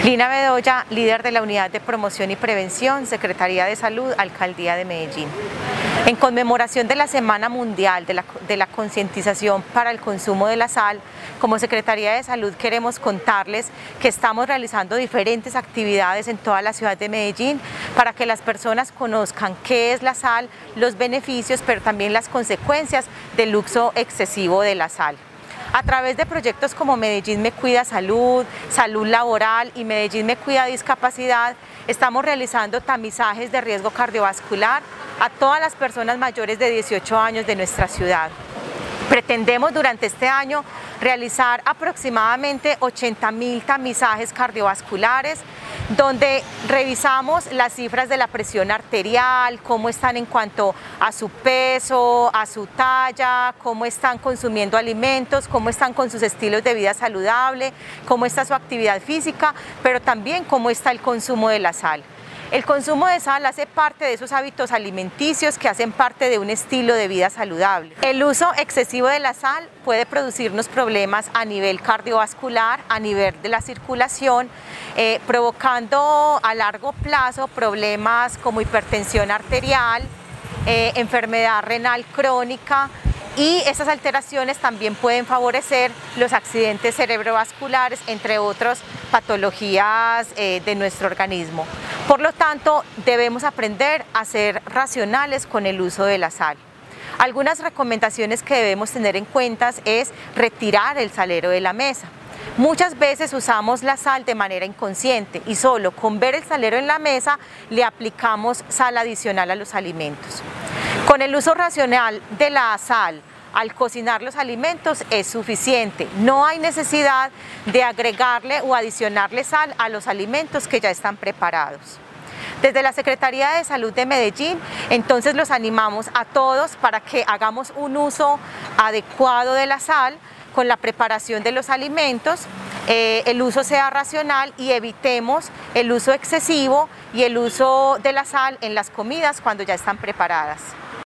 Lina Bedoya, líder de la Unidad de Promoción y Prevención, Secretaría de Salud, Alcaldía de Medellín. En conmemoración de la Semana Mundial de la Concientización para el Consumo de la Sal, como Secretaría de Salud queremos contarles que estamos realizando diferentes actividades en toda la ciudad de Medellín para que las personas conozcan qué es la sal, los beneficios, pero también las consecuencias del uso excesivo de la sal. A través de proyectos como Medellín Me Cuida Salud, Salud Laboral y Medellín Me Cuida Discapacidad, estamos realizando tamizajes de riesgo cardiovascular a todas las personas mayores de 18 años de nuestra ciudad. Pretendemos durante este año realizar aproximadamente 80.000 tamizajes cardiovasculares, donde revisamos las cifras de la presión arterial, cómo están en cuanto a su peso, a su talla, cómo están consumiendo alimentos, cómo están con sus estilos de vida saludable, cómo está su actividad física, pero también cómo está el consumo de la sal. El consumo de sal hace parte de esos hábitos alimenticios que hacen parte de un estilo de vida saludable. El uso excesivo de la sal puede producirnos problemas a nivel cardiovascular, a nivel de la circulación, provocando a largo plazo problemas como hipertensión arterial, enfermedad renal crónica, y esas alteraciones también pueden favorecer los accidentes cerebrovasculares, entre otras patologías de nuestro organismo. Por lo tanto, debemos aprender a ser racionales con el uso de la sal. Algunas recomendaciones que debemos tener en cuenta es retirar el salero de la mesa. Muchas veces usamos la sal de manera inconsciente y solo con ver el salero en la mesa le aplicamos sal adicional a los alimentos. Con el uso racional de la sal al cocinar los alimentos es suficiente. No hay necesidad de agregarle o adicionarle sal a los alimentos que ya están preparados. Desde la Secretaría de Salud de Medellín, entonces los animamos a todos para que hagamos un uso adecuado de la sal con la preparación de los alimentos, el uso sea racional y evitemos el uso excesivo y el uso de la sal en las comidas cuando ya están preparadas.